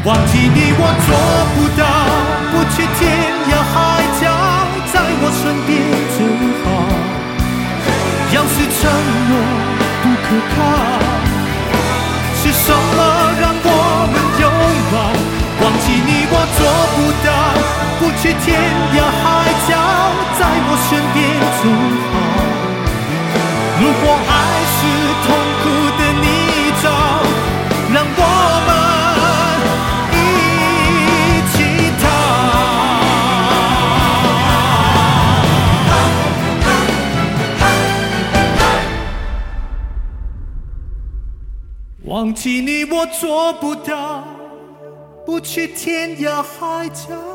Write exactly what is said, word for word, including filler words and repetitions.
忘记你我做不到，不去天涯海角，在我身边就好。要是承诺不可靠，是什么让我们拥抱？忘记你我做不到，不去天涯海角，在我身边就好。如果爱是痛苦的泥沼，让我们一起逃。忘记你我做不到，不去天涯海角。